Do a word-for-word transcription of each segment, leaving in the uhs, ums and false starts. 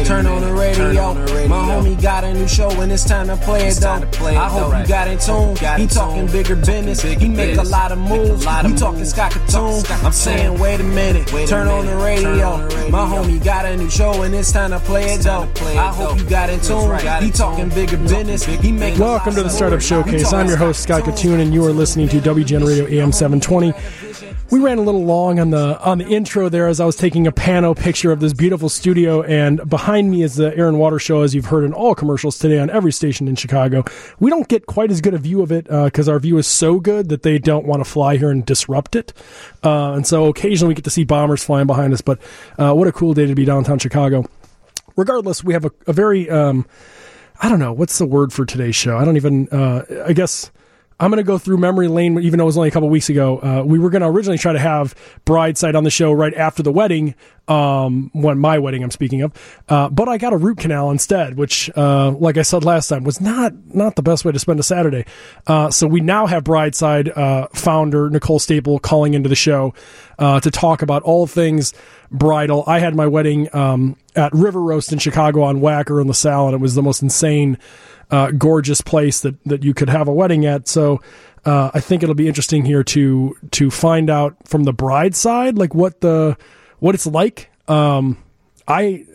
Turn on the radio. My homie got a new show and it's time to play it though. I hope you got in tune. He talking bigger business. He make a lot of moves. We talking Scott Katoon. I'm saying, wait a minute. Turn on the radio. My homie got a new show and it's time to play it though. I hope you got in tune. He talking bigger business. He make. Welcome to the Startup Showcase. I'm your host Scott Katoon, and you are listening to W G N Radio A M seven twenty. We ran a little long on the on the intro there as I was taking a pano picture of this beautiful studio, and behind me is the Air and Water Show, as you've heard in all commercials today on every station in Chicago. We don't get quite as good a view of it because uh, our view is so good that they don't want to fly here and disrupt it. Uh, and so occasionally we get to see bombers flying behind us, but uh, what a cool day to be downtown Chicago. Regardless, we have a, a very, um, I don't know, what's the word for today's show? I don't even, uh, I guess... I'm going to go through memory lane, even though it was only a couple weeks ago. Uh, we were going to originally try to have Brideside on the show right after the wedding, um, when my wedding I'm speaking of. Uh, but I got a root canal instead, which, uh, like I said last time, was not, not the best way to spend a Saturday. Uh, so we now have Brideside, uh, founder Nicole Staple calling into the show, uh, to talk about all things bridal. I had my wedding, um, at River Roast in Chicago on Wacker and LaSalle, and it was the most insane Uh, gorgeous place that, that you could have a wedding at. So uh, I think it'll be interesting here to to find out from the bride side, like what the what it's like. Um, I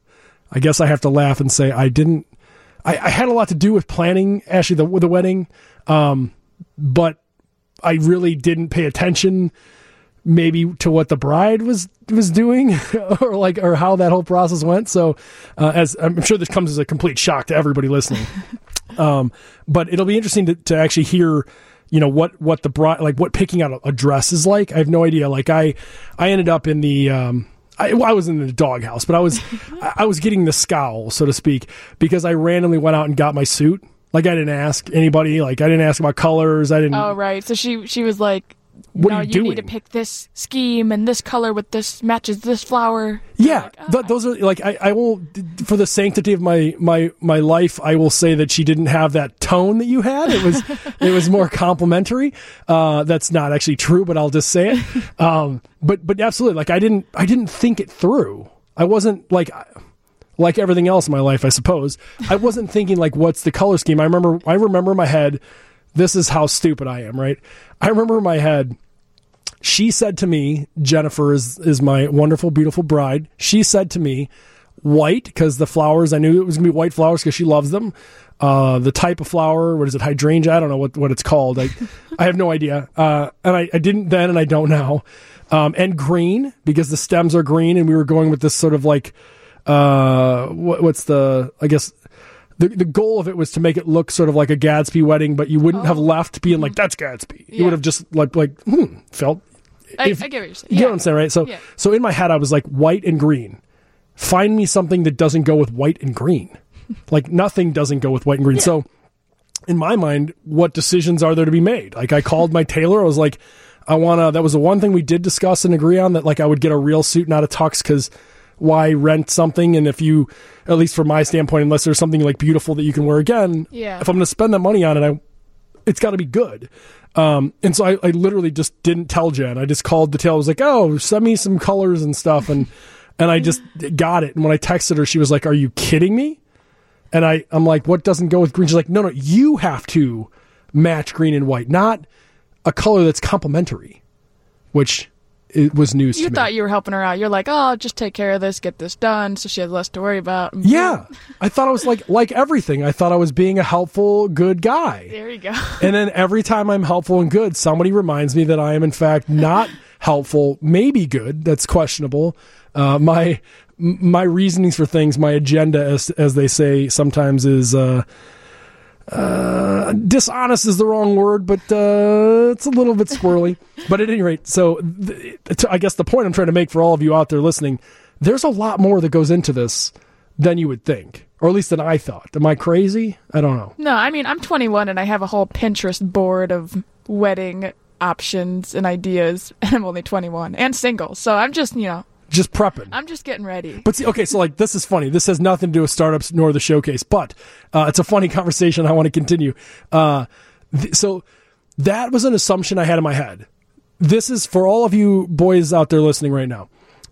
I guess I have to laugh and say I didn't. I, I had a lot to do with planning actually the the wedding, um, but I really didn't pay attention maybe to what the bride was was doing or like or how that whole process went. So uh, as I'm sure this comes as a complete shock to everybody listening. um, but it'll be interesting to, to actually hear, you know, what, what the bride, like what picking out a, a dress is like. I have no idea. Like I, I ended up in the, um, I, well, I was in the doghouse, but I was, I was getting the scowl, so to speak, because I randomly went out and got my suit. Like I didn't ask anybody, like I didn't ask about colors. I didn't. Oh, right. So she, she was like, What no, are you, you doing? need to pick this scheme and this color with this matches this flower. Yeah, like, oh, th- those are like I, I will, for the sanctity of my, my my life, I will say that she didn't have that tone that you had. It was it was more complimentary. Uh, that's not actually true, but I'll just say it. Um, but but absolutely, like I didn't I didn't think it through. I wasn't like. Like everything else in my life, I suppose. I wasn't thinking like, what's the color scheme? I remember. I remember in my head. This is how stupid I am, right? I remember in my head, she said to me, Jennifer is, is my wonderful, beautiful bride. She said to me, white, because the flowers, I knew it was going to be white flowers because she loves them. Uh, the type of flower, what is it, hydrangea? I don't know what, what it's called. I, I have no idea. Uh, and I, I didn't then and I don't now. Um, and green, because the stems are green, and we were going with this sort of like, uh, what, what's the, I guess... The the goal of it was to make it look sort of like a Gatsby wedding, but you wouldn't oh. have left being like, that's Gatsby. Yeah. You would have just like, like hmm, felt... I, if, I get what you're saying. You yeah. get what I'm saying, right? So, yeah. so in my head, I was like, white and green. Find me something that doesn't go with white and green. Like, nothing doesn't go with white and green. Yeah. So, in my mind, what decisions are there to be made? Like, I called my tailor. I was like, I want to... That was the one thing we did discuss and agree on, that like I would get a real suit, not a tux, because... Why rent something? And if you, at least from my standpoint, unless there's something like beautiful that you can wear again, yeah. if I'm going to spend that money on it, I, it's got to be good. Um, and so I, I literally just didn't tell Jen. I just called the tailor. I was like, oh, send me some colors and stuff. And, and I just got it. And when I texted her, she was like, are you kidding me? And I, I'm like, what doesn't go with green? She's like, no, no, you have to match green and white, not a color that's complementary, which... It was news you to me. You thought you were helping her out. You're like, oh, just take care of this, get this done, so she has less to worry about. Yeah. I thought I was like, like everything. I thought I was being a helpful, good guy. There you go. And then every time I'm helpful and good, somebody reminds me that I am, in fact, not helpful, maybe good. That's questionable. Uh, my my reasonings for things, my agenda, as as they say, sometimes is... Uh, Uh, dishonest is the wrong word, but uh, it's a little bit squirrely. But at any rate, so th- I guess the point I'm trying to make for all of you out there listening, there's a lot more that goes into this than you would think, or at least than I thought. Am I crazy? I don't know. No, I mean, I'm twenty-one and I have a whole Pinterest board of wedding options and ideas, and I'm only twenty-one and single, so I'm just, you know, just prepping. I'm just getting ready. But see, okay, so like, this is funny. This has nothing to do with startups nor the showcase, but uh, it's a funny conversation. I want to continue. Uh, th- so that was an assumption I had in my head. This is for all of you boys out there listening right now.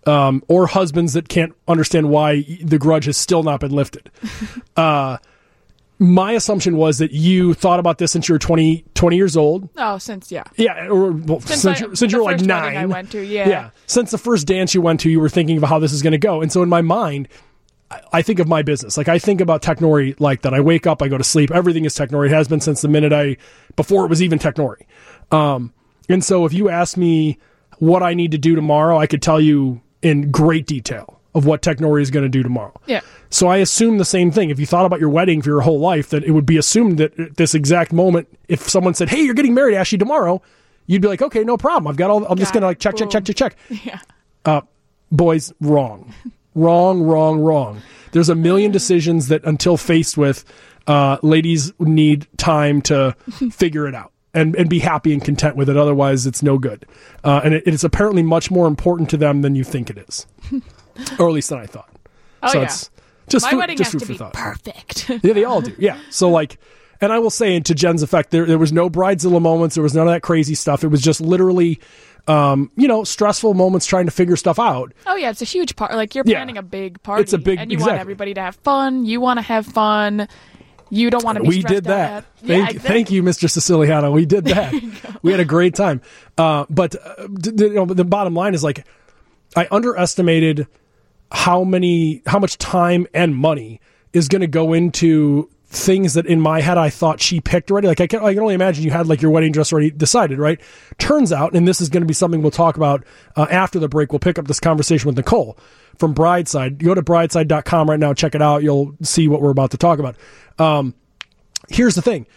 um, or husbands that can't understand why the grudge has still not been lifted. uh, my assumption was that you thought about this since you were twenty, twenty years old. Oh, since, yeah. Yeah, or well, since, since, I, you, since you were like nine. I went to, yeah. Yeah, since the first dance you went to, you were thinking of how this is going to go. And so in my mind, I think of my business. Like I think about Technori like that. I wake up, I go to sleep. Everything is Technori. It has been since the minute I, before it was even Technori. Um, and so if you ask me what I need to do tomorrow, I could tell you in great detail of what Technori is going to do tomorrow. Yeah. So I assume the same thing. If you thought about your wedding for your whole life, that it would be assumed that at this exact moment, if someone said, "Hey, you're getting married, Ashley, tomorrow," you'd be like, "Okay, no problem. I've got all, I'm got just going to like check, check, check, check, check." Yeah. Uh, boys, wrong. Wrong, wrong, wrong. There's a million decisions that until faced with, uh, ladies need time to figure it out and, and be happy and content with it. Otherwise, it's no good. Uh, and it, it's apparently much more important to them than you think it is. Or at least than I thought. Oh, so yeah. It's just My food, wedding just has food to for be thought. perfect. Yeah, they all do. Yeah. So like, and I will say, and to Jen's effect, there, there was no bridezilla moments. There was none of that crazy stuff. It was just literally... Um, you know, stressful moments trying to figure stuff out. Oh yeah, it's a huge part. Like you're Yeah. planning a big party, It's a big- and you exactly. want everybody to have fun. You want to have fun. You don't want to be We stressed did that. out. Thank, yeah, exactly. thank you, Mister Siciliano. We did that. We had a great time. Uh, but uh, d- d- you know, the bottom line is like, I underestimated how many, how much time and money is going to go into things that in my head I thought she picked already. Like I can, I can only imagine you had like your wedding dress already decided, right? Turns out, and this is going to be something we'll talk about uh, after the break. We'll pick up this conversation with Nicole from Brideside. You go to brideside dot com right now, check it out. You'll see what we're about to talk about. Um, here's the thing.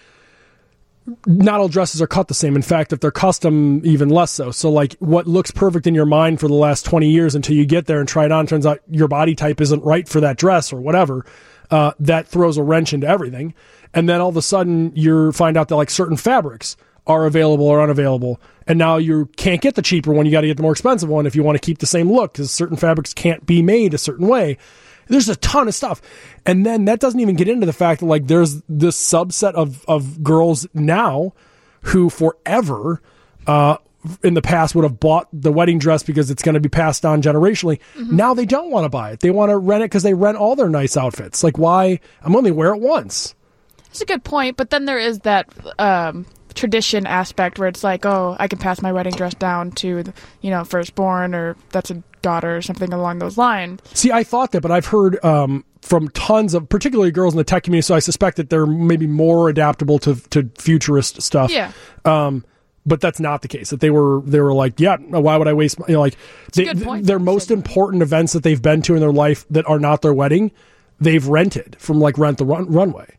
Not all dresses are cut the same. In fact, if they're custom, even less so. So like what looks perfect in your mind for the last twenty years until you get there and try it on, turns out your body type isn't right for that dress or whatever. Uh, that throws a wrench into everything. And then all of a sudden you find out that like certain fabrics are available or unavailable. And now you can't get the cheaper one. You got to get the more expensive one if you want to keep the same look, because certain fabrics can't be made a certain way. There's a ton of stuff. And then that doesn't even get into the fact that like there's this subset of, of girls now who forever, uh, in the past would have bought the wedding dress because it's going to be passed on generationally. Mm-hmm. Now they don't want to buy it. They want to rent it because they rent all their nice outfits. Like why? I'm only wear it once. It's a good point, but then there is that um, tradition aspect where it's like, oh, I can pass my wedding dress down to, the, you know, firstborn, or that's a daughter or something along those lines. See, I thought that, but I've heard um, from tons of, particularly girls in the tech community, so I suspect that they're maybe more adaptable to to futurist stuff. Yeah. Um, but that's not the case. That they were, they were like, yeah, why would I waste? My, you know, like they, their most important events that they've been to in their life that are not their wedding, they've rented from like Rent the Run- Runway.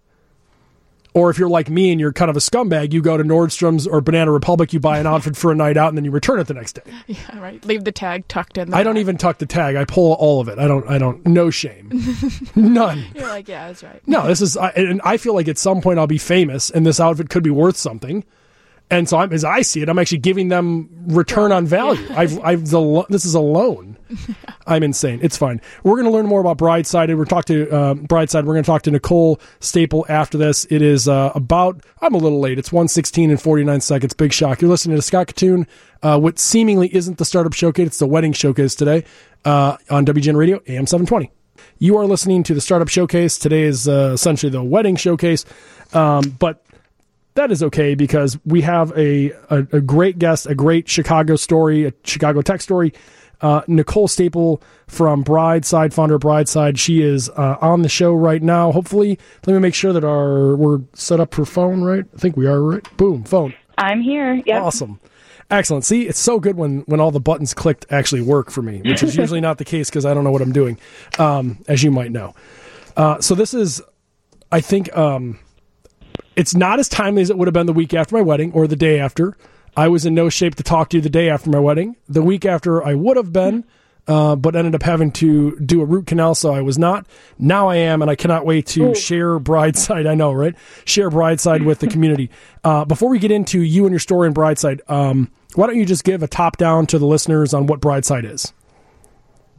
Or if you're like me and you're kind of a scumbag, you go to Nordstrom's or Banana Republic, you buy an outfit for a night out, and then you return it the next day. Yeah, right. Leave the tag tucked in. I don't even tuck the tag. I pull all of it. I don't. I don't. No shame. None. You're like, yeah, that's right. No, this is. I, and I feel like at some point I'll be famous, and this outfit could be worth something. And so, I'm, as I see it, I'm actually giving them return on value. Yeah. I've, I've, the, this is a loan. I'm insane. It's fine. We're going to learn more about Brideside. And we're talk to uh, Brideside. We're going to talk to Nicole Staple after this. It is uh, about. I'm a little late. It's one sixteen and forty-nine seconds. Big shock. You're listening to Scott Catoon. Uh, what seemingly isn't the startup showcase. It's the wedding showcase today uh, on W G N Radio A M seven twenty. You are listening to the startup showcase. Today is uh, essentially the wedding showcase, um, but. That is okay because we have a, a, a great guest, a great Chicago story, a Chicago tech story. Uh, Nicole Staple from Brideside, founder of Brideside. She is uh, on the show right now. Hopefully, let me make sure that our we're set up for phone, right? I think we are, right? Boom, phone. I'm here. Yep. Awesome. Excellent. See, it's so good when, when all the buttons clicked actually work for me, which is usually not the case because I don't know what I'm doing, um, as you might know. Uh, so this is, I think... Um, It's not as timely as it would have been the week after my wedding or the day after. I was in no shape to talk to you the day after my wedding. The week after I would have been, uh, but ended up having to do a root canal, so I was not. Now I am, and I cannot wait to Ooh. share Brideside. I know, right? Share Brideside with the community. Uh, before we get into you and your story in Brideside, um, why don't you just give a top down to the listeners on what Brideside is?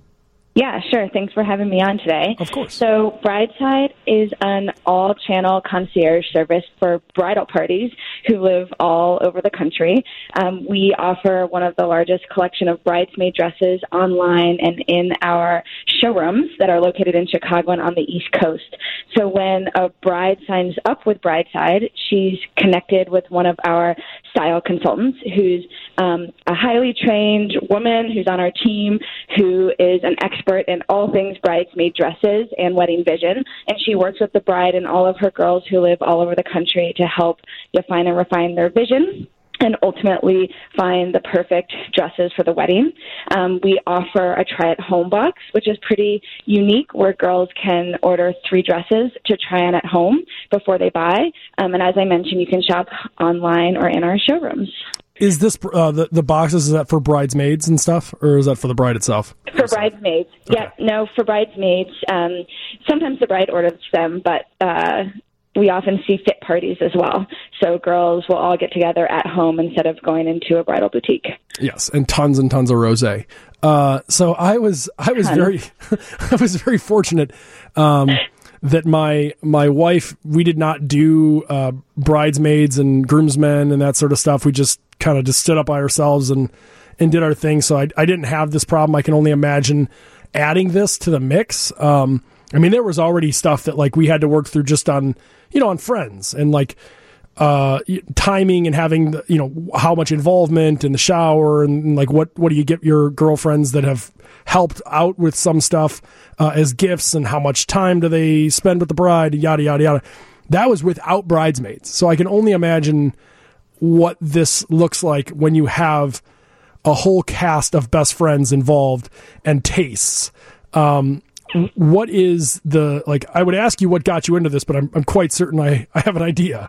Yeah, sure. Thanks for having me on today. Of course. So Brideside is an all-channel concierge service for bridal parties who live all over the country. Um, we offer one of the largest collection of bridesmaid dresses online and in our showrooms that are located in Chicago and on the East Coast. So when a bride signs up with Brideside, she's connected with one of our style consultants who's um, a highly trained woman who's on our team who is an expert expert in all things bridesmaid dresses and wedding vision, and she works with the bride and all of her girls who live all over the country to help define and refine their vision and ultimately find the perfect dresses for the wedding. Um, we offer a try-at-home box, which is pretty unique, where girls can order three dresses to try on at home before they buy. Um, and as I mentioned, you can shop online or in our showrooms. Is this uh, the the boxes? Is that for bridesmaids and stuff, or is that for the bride itself? For bridesmaids, okay. Yeah, no, for bridesmaids. Um, sometimes the bride orders them, but uh, we often see fit parties as well. So girls will all get together at home instead of going into a bridal boutique. Yes, and tons and tons of rosé. Uh, so I was I was tons. very I was very fortunate. Um, that my my wife, we did not do uh, bridesmaids and groomsmen and that sort of stuff. We just kind of just stood up by ourselves and, and did our thing. So I, I didn't have this problem. I can only imagine adding this to the mix. Um, I mean, there was already stuff that like we had to work through just on, you know, on friends and like uh, timing and having, the, you know, how much involvement in the shower and, and like what, what do you get your girlfriends that have helped out with some stuff uh, as gifts and how much time do they spend with the bride, yada, yada, yada. That was without bridesmaids. So I can only imagine what this looks like when you have a whole cast of best friends involved and tastes. Um, what is the, like, I would ask you what got you into this, but I'm, I'm quite certain I, I have an idea.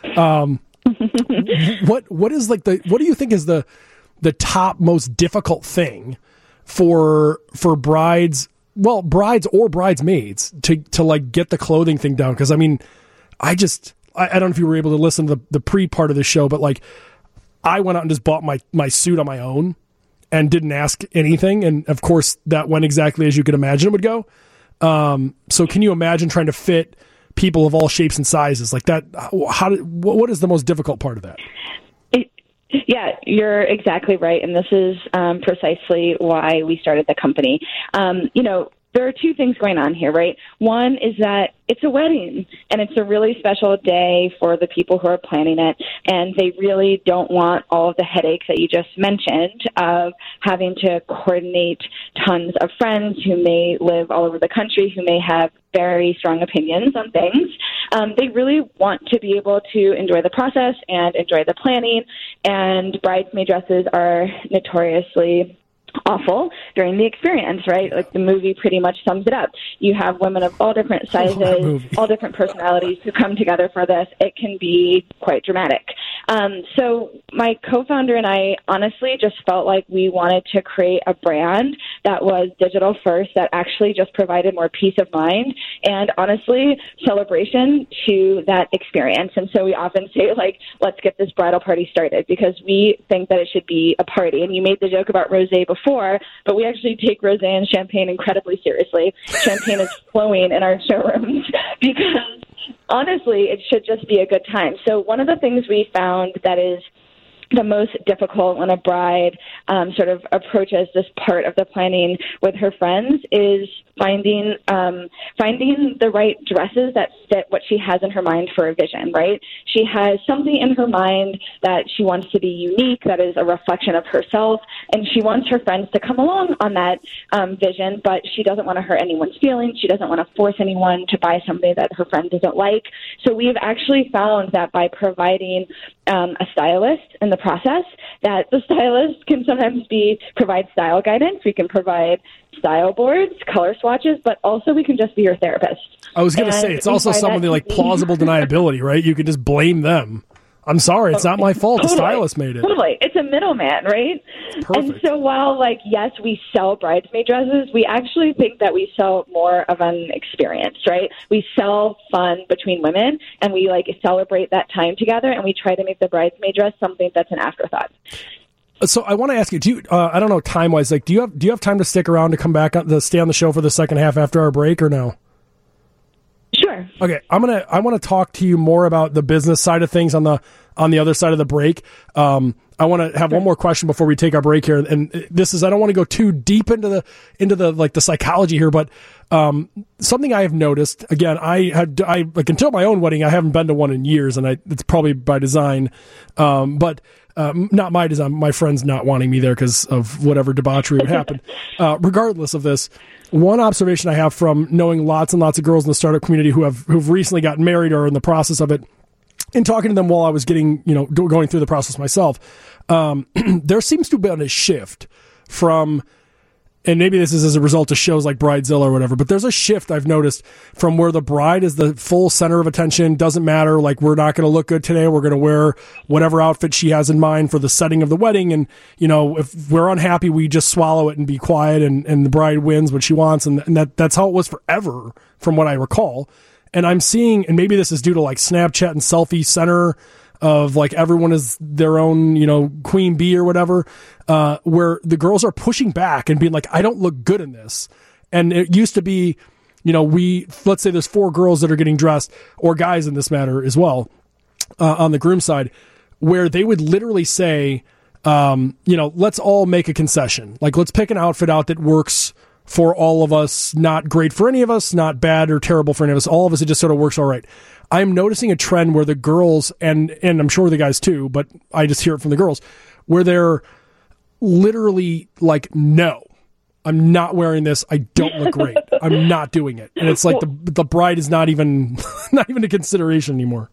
Um, what, what is like the, what do you think is the, the top most difficult thing for, for brides, well, brides or bridesmaids to, to like get the clothing thing down? Cause I mean, I just, I, I don't know if you were able to listen to the, the pre part of the show, but like I went out and just bought my, my suit on my own and didn't ask anything. And of course that went exactly as you could imagine it would go. Um, so can you imagine trying to fit people of all shapes and sizes like that? How did, what is the most difficult part of that? It, yeah, you're exactly right. And this is um, precisely why we started the company. Um, you know, there are two things going on here, right? One is that it's a wedding, and it's a really special day for the people who are planning it, and they really don't want all of the headaches that you just mentioned of having to coordinate tons of friends who may live all over the country, who may have very strong opinions on things. Um, they really want to be able to enjoy the process and enjoy the planning, and bridesmaid dresses are notoriously awful during the experience, right? Like the movie pretty much sums it up. You have women of all different sizes, all different personalities who come together for this. It can be quite dramatic. Um, so my co-founder and I honestly just felt like we wanted to create a brand that was digital first, that actually just provided more peace of mind and honestly celebration to that experience. And so we often say, like, let's get this bridal party started, because we think that it should be a party. And you made the joke about rosé before, but we actually take rosé and champagne incredibly seriously. Champagne is flowing in our showrooms because honestly, it should just be a good time. So one of the things we found that is the most difficult when a bride um, sort of approaches this part of the planning with her friends is finding um, finding the right dresses that fit what she has in her mind for a vision, right? She has something in her mind that she wants to be unique, that is a reflection of herself, and she wants her friends to come along on that um, vision, but she doesn't want to hurt anyone's feelings. She doesn't want to force anyone to buy something that her friend doesn't like. So we've actually found that by providing um, a stylist in the process, that the stylist can sometimes be provide style guidance. We can provide style boards, color swatches, but also we can just be your therapist. I was going to say, it's also some of the like plausible deniability, right? You can just blame them. I'm sorry, it's not my fault. Totally. The stylist made it. Totally. It's a middleman, right? Perfect. And so while, like, yes, we sell bridesmaid dresses, we actually think that we sell more of an experience, right? We sell fun between women, and we, like, celebrate that time together, and we try to make the bridesmaid dress something that's an afterthought. So I want to ask you, do you, uh, I don't know, time wise, like, do you have, do you have time to stick around to come back on the, stay on the show for the second half after our break or no? Sure. Okay. I'm going to, I want to talk to you more about the business side of things on the, on the other side of the break. Um, I want to have one more question before we take our break here. And this is, I don't want to go too deep into the, into the, like the psychology here, but, um, something I have noticed, again, I had, I, like until my own wedding, I haven't been to one in years, and I, it's probably by design. Um, but, um, not my design, my friends not wanting me there because of whatever debauchery would happen. Uh, regardless of this, one observation I have from knowing lots and lots of girls in the startup community who have, who've recently gotten married or are in the process of it, and talking to them while I was getting, you know, going through the process myself, um, there seems to have been a shift from, and maybe this is as a result of shows like Bridezilla or whatever, but there's a shift I've noticed from where the bride is the full center of attention. Doesn't matter, like, we're not going to look good today. We're going to wear whatever outfit she has in mind for the setting of the wedding. And, you know, if we're unhappy, we just swallow it and be quiet, and, and the bride wins what she wants. And, and that that's how it was forever, from what I recall. And I'm seeing, and maybe this is due to like Snapchat and selfie center of like everyone is their own, you know, queen bee or whatever, uh, where the girls are pushing back and being like, I don't look good in this. And it used to be, you know, we, let's say there's four girls that are getting dressed, or guys in this matter as well, uh, on the groom side, where they would literally say, um, you know, let's all make a concession. Like, let's pick an outfit out that works for all of us, not great for any of us, not bad or terrible for any of us. All of us, it just sort of works all right. I'm noticing a trend where the girls, and and I'm sure the guys too, but I just hear it from the girls, where they're literally like, no, I'm not wearing this. I don't look great. I'm not doing it. And it's like the the bride is not even not even a consideration anymore.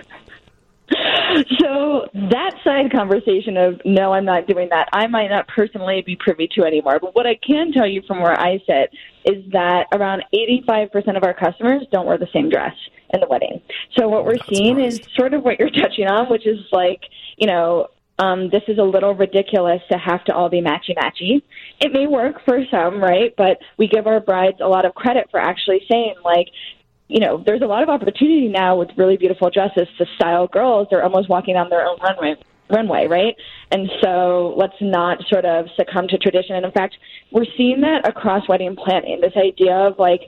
So that side conversation of, no, I'm not doing that, I might not personally be privy to anymore. But what I can tell you from where I sit is that around eighty-five percent of our customers don't wear the same dress in the wedding. So what we're That's seeing surprised. is sort of what you're touching on, which is like, you know, um, this is a little ridiculous to have to all be matchy-matchy. It may work for some, right? But we give our brides a lot of credit for actually saying, like, you know, there's a lot of opportunity now with really beautiful dresses to style girls. They're almost walking on their own runway, runway, right? And so let's not sort of succumb to tradition. And in fact, we're seeing that across wedding planning, this idea of like,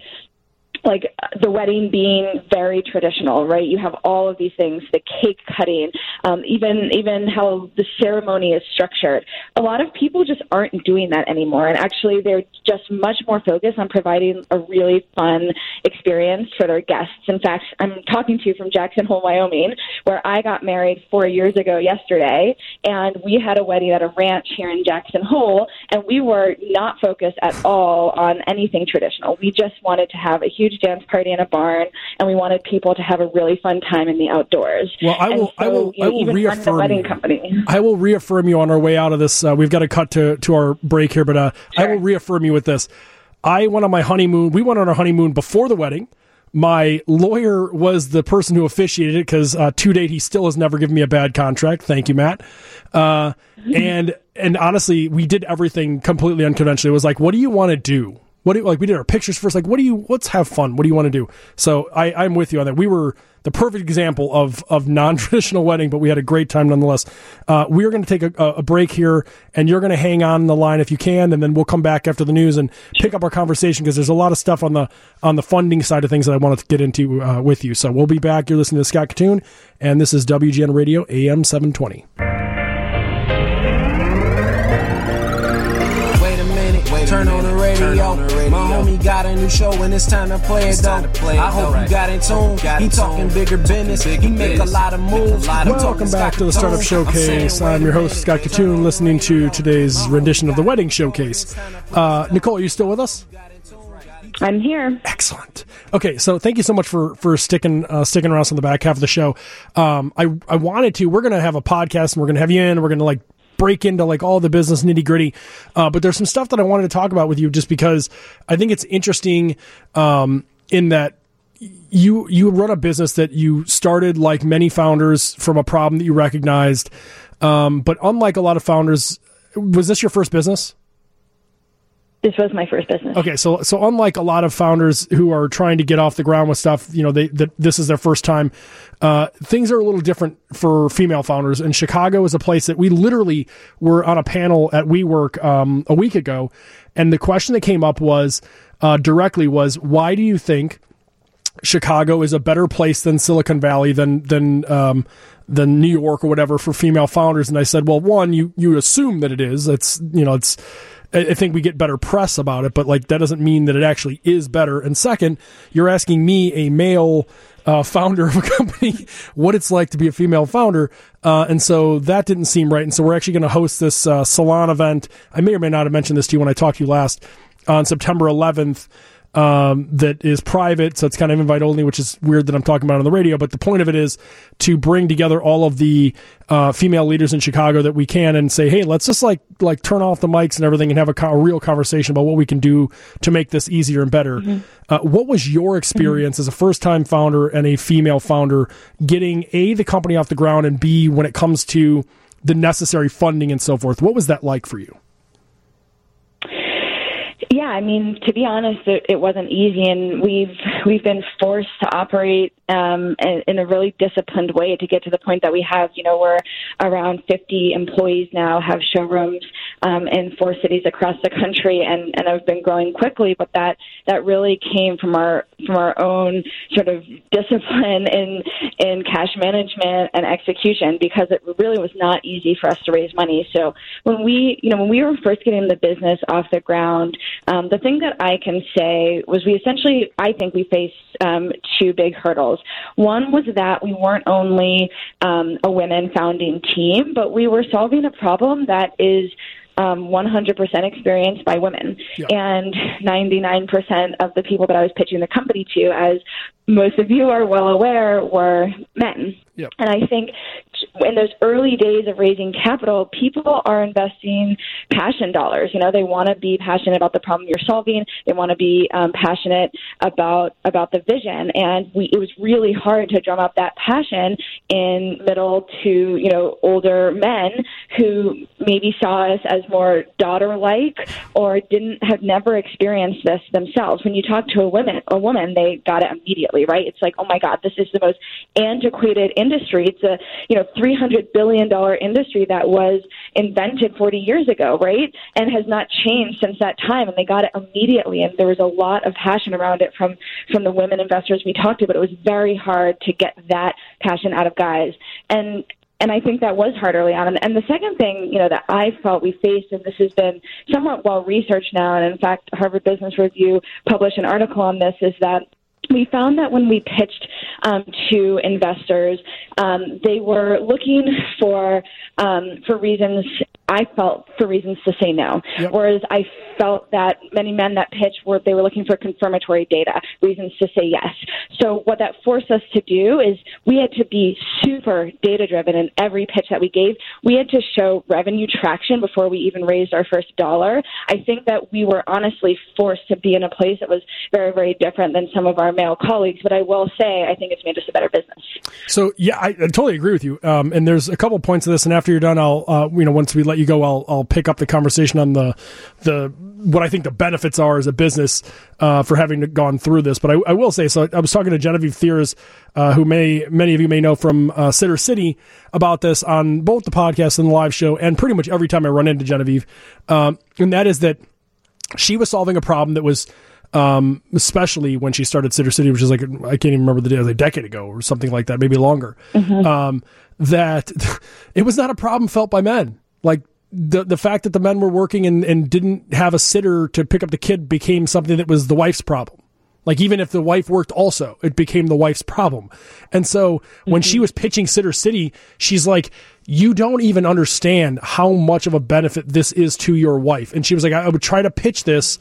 like the wedding being very traditional, right? You have all of these things, the cake cutting, um, even even how the ceremony is structured. A lot of people just aren't doing that anymore, and actually they're just much more focused on providing a really fun experience for their guests. In fact, I'm talking to you from Jackson Hole, Wyoming, where I got married four years ago yesterday, and we had a wedding at a ranch here in Jackson Hole, and we were not focused at all on anything traditional. We just wanted to have a huge dance party in a barn, and we wanted people to have a really fun time in the outdoors. Well, I will, so, I will, you know, I will reaffirm. Wedding company. I will reaffirm you on our way out of this. Uh, we've got to cut to, to our break here, but uh, sure. I will reaffirm you with this. I went on my honeymoon. We went on our honeymoon before the wedding. My lawyer was the person who officiated it because uh, to date he still has never given me a bad contract. Thank you, Matt. Uh, and and honestly, we did everything completely unconventionally. It was like, what do you want to do? What do you, like we did our pictures first, like what do you let's have fun. What do you want to do? So I, I'm with you on that. We were the perfect example of of non-traditional wedding, but we had a great time nonetheless. Uh, we are going to take a, a break here, and you're going to hang on the line if you can, and then we'll come back after the news and pick up our conversation because there's a lot of stuff on the on the funding side of things that I wanted to get into uh, with you. So we'll be back. You're listening to Scott Catoon, and this is W G N Radio A M seven twenty. Turn on the radio. My homie got a new show and it's time to play it though. I hope you got in tune. He talking bigger business. He make a lot of moves. Welcome back to the Startup Showcase. I'm your host, Scott Catoon, listening to today's rendition of the Wedding Showcase. Uh, Nicole, are you still with us? I'm here. Excellent. Okay, so thank you so much for for sticking uh, sticking around on the back half of the show. Um, I I wanted to. We're going to have a podcast and we're going to have you in. And we're going to like break into like all the business nitty gritty. Uh, but there's some stuff that I wanted to talk about with you just because I think it's interesting um, in that you, you run a business that you started like many founders from a problem that you recognized. Um, but unlike a lot of founders, was this your first business? This was my first business. Okay, so so unlike a lot of founders who are trying to get off the ground with stuff, you know, they that this is their first time. Uh, things are a little different for female founders. And Chicago is a place that we literally were on a panel at WeWork um, a week ago, and the question that came up was uh, directly was, why do you think Chicago is a better place than Silicon Valley, than than um, than New York or whatever for female founders? And I said, well, one, you you assume that it is. It's you know it's. I think we get better press about it, but like that doesn't mean that it actually is better. And second, you're asking me, a male uh, founder of a company, what it's like to be a female founder. Uh, and so that didn't seem right. And so we're actually going to host this uh, salon event. I may or may not have mentioned this to you when I talked to you last, on September eleventh. Um, that is private, so it's kind of invite only, which is weird that I'm talking about on the radio. But the point of it is to bring together all of the uh, female leaders in Chicago that we can, and say, hey, let's just like like turn off the mics and everything, and have a, co- a real conversation about what we can do to make this easier and better. Mm-hmm. Uh, what was your experience mm-hmm. as a first time founder and a female founder getting A, the company off the ground, and B, when it comes to the necessary funding and so forth? What was that like for you? Yeah, I mean, to be honest, it, it wasn't easy, and we've we've been forced to operate um, in, in a really disciplined way to get to the point that we have. You know, we're around fifty employees now, have showrooms um, in four cities across the country, and, and have been growing quickly. But that that really came from our from our own sort of discipline in in cash management and execution, because it really was not easy for us to raise money. So when we, you know, when we were first getting the business off the ground. Um, the thing that I can say was we essentially, I think we faced um, two big hurdles. One was that we weren't only um, a women founding team, but we were solving a problem that is um, one hundred percent experienced by women. Yeah. And ninety-nine percent of the people that I was pitching the company to, as most of you are well aware, were men. Yep. And I think in those early days of raising capital, people are investing passion dollars. You know, they want to be passionate about the problem you're solving. They want to be um, passionate about about the vision. And we, it was really hard to drum up that passion in middle to, you know, older men who maybe saw us as more daughter-like or didn't have never experienced this themselves. When you talk to a woman, a woman, they got it immediately, right? It's like, oh my God, this is the most antiquated industry. It's a, you know, three hundred billion dollars industry that was invented forty years ago, right? And has not changed since that time. And they got it immediately. And there was a lot of passion around it from, from the women investors we talked to, but it was very hard to get that passion out of guys. And And I think that was hard early on. And, and the second thing, you know, that I felt we faced, and this has been somewhat well researched now, and in fact, Harvard Business Review published an article on this, is that we found that when we pitched um, to investors, um, they were looking for um, for reasons. I felt for reasons to say no, yep. Whereas I felt that many men that pitched were they were looking for confirmatory data, reasons to say yes. So what that forced us to do is we had to be super data driven in every pitch that we gave. We had to show revenue traction before we even raised our first dollar. I think that we were honestly forced to be in a place that was very, very different than some of our male colleagues. But I will say, I think it's made us a better business. So yeah, I, I totally agree with you. Um, and there's a couple points of this. And after you're done, I'll uh, you know once we let you go, I'll I'll pick up the conversation on the the what I think the benefits are as a business uh, for having gone through this. But I, I will say, so I was talking to Genevieve Thiers, uh, who may many of you may know from uh, Sitter City, about this on both the podcast and the live show, and pretty much every time I run into Genevieve, um, and that is that she was solving a problem that was. Um, especially when she started Sitter City, which is like, I can't even remember the day, it was a decade ago or something like that, maybe longer, mm-hmm. um, that it was not a problem felt by men. Like the the fact that the men were working and, and didn't have a sitter to pick up the kid became something that was the wife's problem. Like even if the wife worked also, it became the wife's problem. And so when mm-hmm. she was pitching Sitter City, she's like, you don't even understand how much of a benefit this is to your wife. And she was like, I would try to pitch this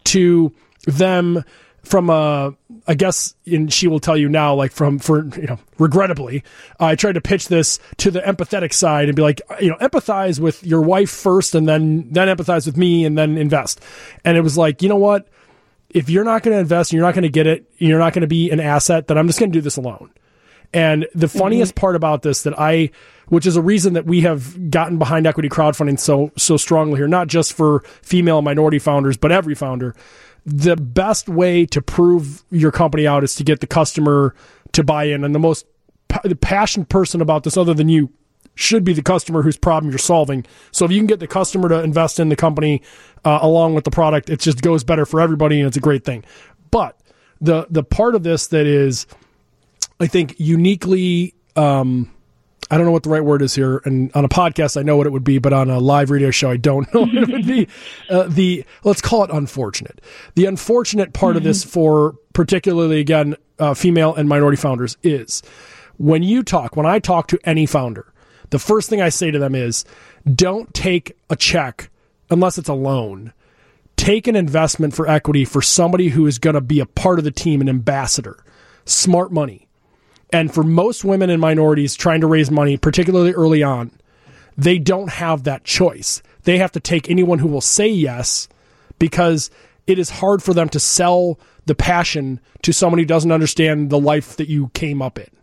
to them from a, I guess, and she will tell you now, like from, for, you know, regrettably, I tried to pitch this to the empathetic side and be like, you know, empathize with your wife first and then, then empathize with me and then invest. And it was like, you know what? If you're not going to invest and you're not going to get it, you're not going to be an asset, then I'm just going to do this alone. And the funniest mm-hmm. part about this that I, which is a reason that we have gotten behind equity crowdfunding so so strongly here, not just for female and minority founders, but every founder. The best way to prove your company out is to get the customer to buy in. And the most pa- the passionate person about this, other than you, should be the customer whose problem you're solving. So if you can get the customer to invest in the company uh, along with the product, it just goes better for everybody, and it's a great thing. But the the part of this that is, I think, uniquely, um, I don't know what the right word is here, and on a podcast I know what it would be, but on a live radio show I don't know what it would be. Uh, the let's call it unfortunate. The unfortunate part mm-hmm. of this for particularly, again, uh, female and minority founders is when you talk, when I talk to any founder, the first thing I say to them is, don't take a check unless it's a loan. Take an investment for equity for somebody who is going to be a part of the team, an ambassador. Smart money. And for most women and minorities trying to raise money, particularly early on, they don't have that choice. They have to take anyone who will say yes, because it is hard for them to sell the passion to someone who doesn't understand the life that you came up in.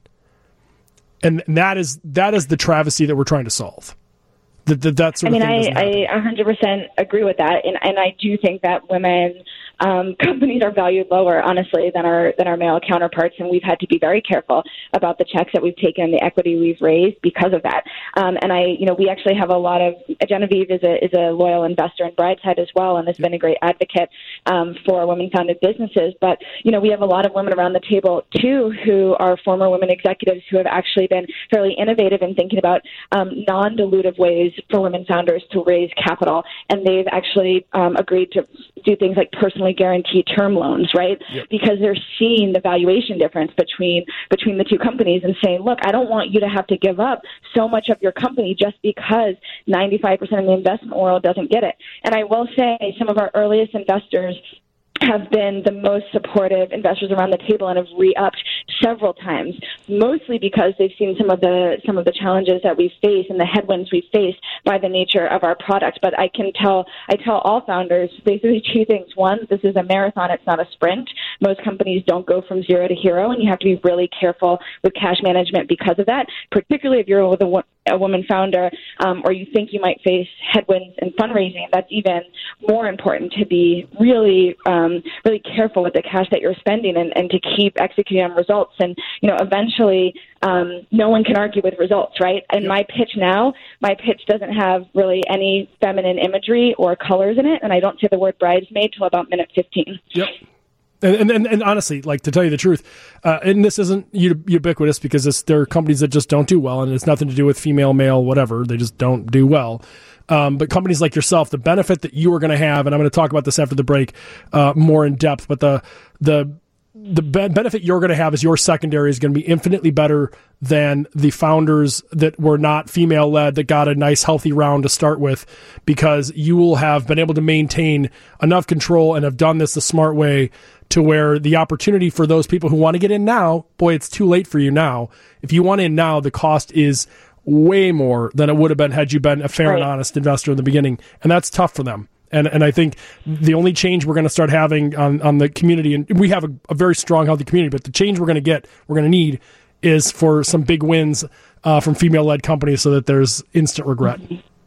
And that is that is the travesty that we're trying to solve. That, that, that sort I mean, of thing I, I one hundred percent agree with that. And, and I do think that women um, companies are valued lower, honestly, than our than our male counterparts. And we've had to be very careful about the checks that we've taken and the equity we've raised because of that. Um, and I, you know, we actually have a lot of, Genevieve is a, is a loyal investor in Brideside as well, and has been a great advocate um, for women-founded businesses. But, you know, we have a lot of women around the table, too, who are former women executives who have actually been fairly innovative in thinking about um, non-dilutive ways for women founders to raise capital. And they've actually um, agreed to do things like personally guaranteed term loans, right? Yep. Because they're seeing the valuation difference between between the two companies and saying, look, I don't want you to have to give up so much of your company just because ninety-five percent of the investment world doesn't get it. And I will say some of our earliest investors have been the most supportive investors around the table and have re-upped several times, mostly because they've seen some of the some of the challenges that we face and the headwinds we face by the nature of our product. But I can tell I tell all founders basically two things. One, this is a marathon, it's not a sprint. Most companies don't go from zero to hero, and you have to be really careful with cash management because of that, particularly if you're with a, a woman founder um, or you think you might face headwinds in fundraising. That's even more important, to be really um, Um, really careful with the cash that you're spending, and, and to keep executing on results. And, you know, eventually um, no one can argue with results, right? And yep. my pitch now, my pitch doesn't have really any feminine imagery or colors in it, and I don't say the word bridesmaid till about minute fifteen. Yep. And, and and honestly, like, to tell you the truth, uh, and this isn't ubiquitous because it's, there are companies that just don't do well, and it's nothing to do with female, male, whatever. They just don't do well. Um, but companies like yourself, the benefit that you are going to have, and I'm going to talk about this after the break uh, more in depth, but the the the be- benefit you're going to have is your secondary is going to be infinitely better than the founders that were not female-led, that got a nice, healthy round to start with, because you will have been able to maintain enough control and have done this the smart way to where the opportunity for those people who want to get in now, boy, it's too late for you now. If you want in now, the cost is way more than it would have been had you been a fair right. and honest investor in the beginning. And that's tough for them. And and I think the only change we're going to start having on, on the community, and we have a, a very strong, healthy community, but the change we're going to get, we're going to need, is for some big wins uh, from female-led companies so that there's instant regret.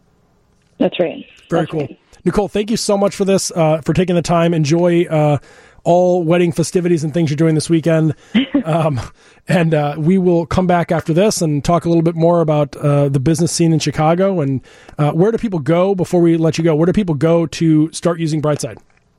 That's right. Very That's cool. right. Nicole, thank you so much for this, uh, for taking the time. Enjoy uh, all wedding festivities and things you're doing this weekend. Um, and uh, we will come back after this and talk a little bit more about uh, the business scene in Chicago. And uh, where do people go, before we let you go, where do people go to start using Brideside?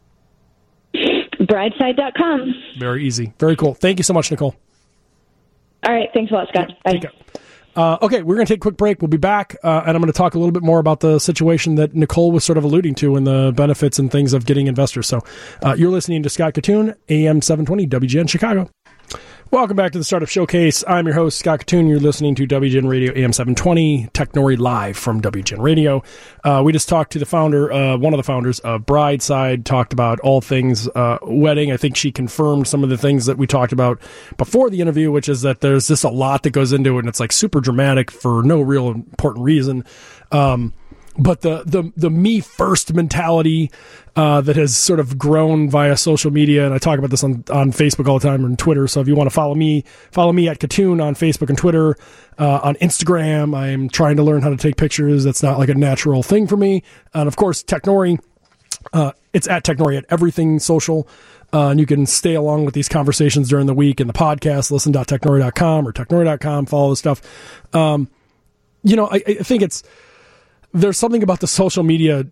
Brideside dot com. Very easy. Very cool. Thank you so much, Nicole. All right. Thanks a lot, Scott. Yeah, Bye. Uh, okay, we're going to take a quick break. We'll be back, uh, and I'm going to talk a little bit more about the situation that Nicole was sort of alluding to and the benefits and things of getting investors. So uh, you're listening to Scott Catoon, A M seven twenty, W G N Chicago. Welcome back to the Startup Showcase. I'm your host, Scott Catoon. You're listening to W G N Radio, A M seven twenty, Technori live from W G N Radio. Uh, we just talked to the founder, uh, one of the founders of Brideside, talked about all things uh, wedding. I think she confirmed some of the things that we talked about before the interview, which is that there's just a lot that goes into it, and it's like super dramatic for no real important reason. Um, But the, the, the me first mentality uh, that has sort of grown via social media, and I talk about this on, on Facebook all the time and Twitter. So if you want to follow me, follow me at Katoon on Facebook and Twitter. Uh, on Instagram, I'm trying to learn how to take pictures. That's not like a natural thing for me. And of course, Technori, uh, it's at Technori at everything social. Uh, and you can stay along with these conversations during the week in the podcast, listen dot technori dot com or technori dot com, follow the stuff. Um, you know, I, I think it's, there's something about the social media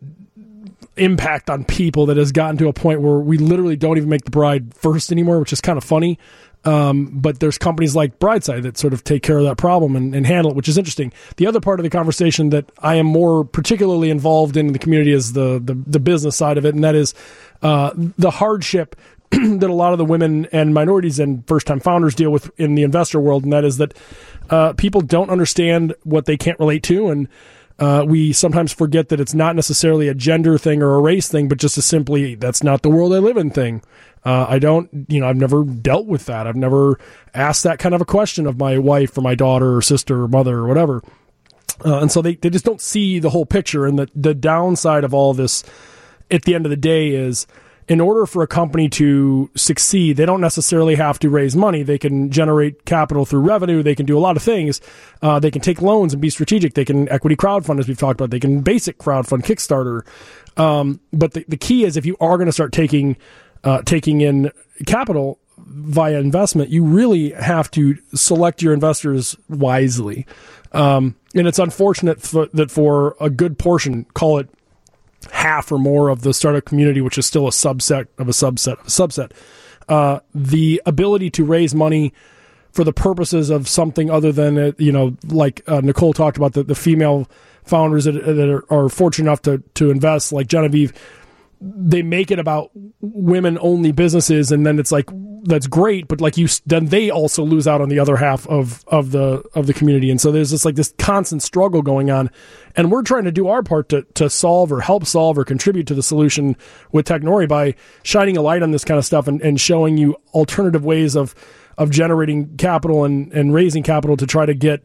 impact on people that has gotten to a point where we literally don't even make the bride first anymore, which is kind of funny. Um, but there's companies like Brideside that sort of take care of that problem and, and handle it, which is interesting. The other part of the conversation that I am more particularly involved in, in the community is the, the, the business side of it. And that is, uh, the hardship that a lot of the women and minorities and first-time founders deal with in the investor world. And that is that, uh, people don't understand what they can't relate to. And, Uh, we sometimes forget that it's not necessarily a gender thing or a race thing, but just a simply, that's not the world I live in thing. Uh, I don't, you know, I've never dealt with that. I've never asked that kind of a question of my wife or my daughter or sister or mother or whatever. Uh, and so they, they just don't see the whole picture. And the, the downside of all this at the end of the day is, in order for a company to succeed, they don't necessarily have to raise money. They can generate capital through revenue. They can do a lot of things. Uh, they can take loans and be strategic. They can equity crowdfund, as we've talked about. They can basic crowdfund, Kickstarter. Um, but the, the key is, if you are going to start taking uh, taking in capital via investment, you really have to select your investors wisely. Um, and it's unfortunate for, that for a good portion, call it half or more of the startup community, which is still a subset of a subset of a subset, uh, the ability to raise money for the purposes of something other than, uh, you know, like uh, Nicole talked about, the, the female founders that, that are, are fortunate enough to, to invest, like Genevieve, they make it about women-only businesses, and then it's like, that's great, but like you, then they also lose out on the other half of, of the of the community, and so there's just like this constant struggle going on, and we're trying to do our part to to solve or help solve or contribute to the solution with Technori by shining a light on this kind of stuff and, and showing you alternative ways of of generating capital and, and raising capital to try to get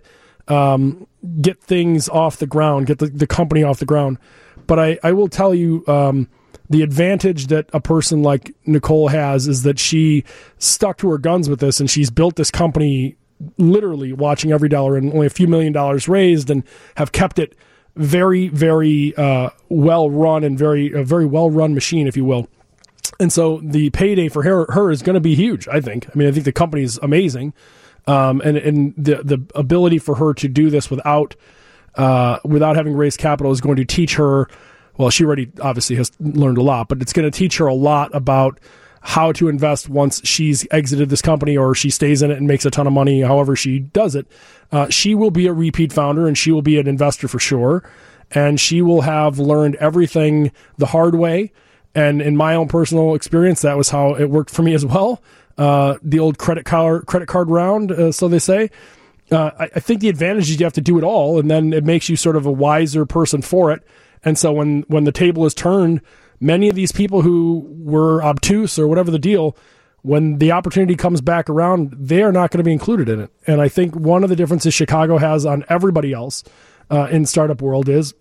um, get things off the ground, get the, the company off the ground. But I, I will tell you, um, the advantage that a person like Nicole has is that she stuck to her guns with this, and she's built this company literally watching every dollar, and only a few million dollars raised, and have kept it very, very uh, well run and very a very well run machine, if you will. And so the payday for her, her is going to be huge, I think. I mean, I think the company is amazing, um, and and the the ability for her to do this without uh, without having raised capital is going to teach her. Well, she already obviously has learned a lot, but it's going to teach her a lot about how to invest once she's exited this company, or she stays in it and makes a ton of money, however she does it. Uh, she will be a repeat founder, and she will be an investor for sure. And she will have learned everything the hard way. And in my own personal experience, that was how it worked for me as well. Uh, the old credit card, credit card round, uh, so they say. Uh, I, I think the advantage is you have to do it all, and then it makes you sort of a wiser person for it. And so when, when the table is turned, many of these people who were obtuse or whatever the deal, when the opportunity comes back around, they are not going to be included in it. And I think one of the differences Chicago has on everybody else uh, in startup world is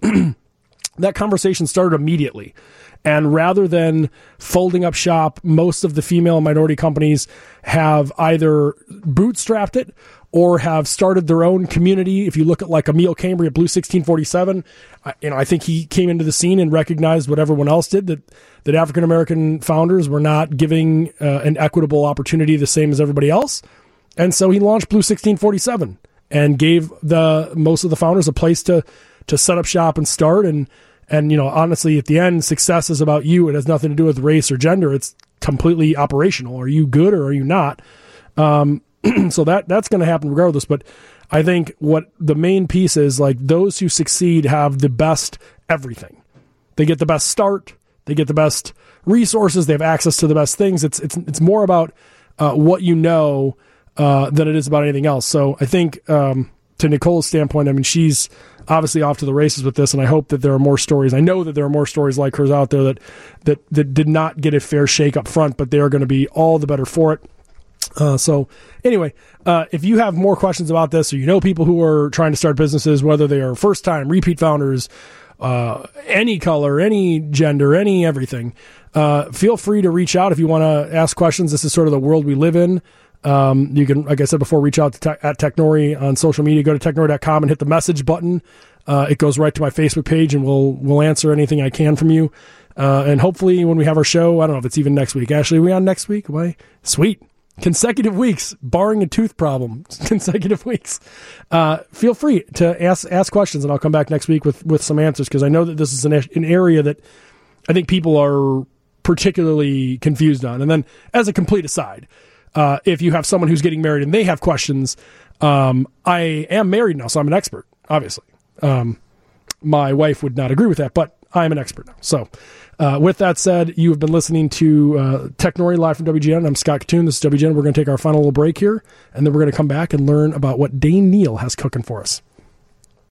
that conversation started immediately. And rather than folding up shop, most of the female and minority companies have either bootstrapped it or have started their own community. If you look at like Emil Cambry at Blue sixteen forty-seven, I, you know, I think he came into the scene and recognized what everyone else did, that, that African-American founders were not giving uh, an equitable opportunity the same as everybody else. And so he launched Blue sixteen forty-seven and gave the most of the founders a place to, to set up shop and start. And, and, you know, honestly, at the end, success is about you. It has nothing to do with race or gender. It's completely operational. Are you good or are you not? Um, so that that's going to happen regardless. But I think what the main piece is, like, those who succeed have the best everything. They get the best start. They get the best resources. They have access to the best things. It's it's it's more about uh, what you know uh, than it is about anything else. So I think um, to Nicole's standpoint, I mean, she's obviously off to the races with this, and I hope that there are more stories. I know that there are more stories like hers out there that that that did not get a fair shake up front, but they are going to be all the better for it. Uh, so anyway, uh, if you have more questions about this, or you know people who are trying to start businesses, whether they are first-time, repeat founders, uh, any color, any gender, any everything. Uh, feel free to reach out if you want to ask questions. This is sort of the world we live in. Um, you can, like I said before, reach out to te- at Technori on social media. Go to technori dot com and hit the message button. Uh, it goes right to my Facebook page, and we'll we'll answer anything I can from you. Uh, and hopefully, when we have our show, I don't know if it's even next week. Ashley, are we on next week? Why? Sweet. Consecutive weeks, barring a tooth problem. Consecutive weeks. Uh, feel free to ask ask questions, and I'll come back next week with, with some answers, because I know that this is an, an area that I think people are particularly confused on. And then, as a complete aside, uh, if you have someone who's getting married and they have questions, um, I am married now, so I'm an expert, obviously. Um, my wife would not agree with that, but I'm an expert now. So, uh, with that said, you have been listening to uh, Technori live from W G N. I'm Scott Katoon. This is W G N. We're going to take our final little break here, and then we're going to come back and learn about what Dane Neal has cooking for us.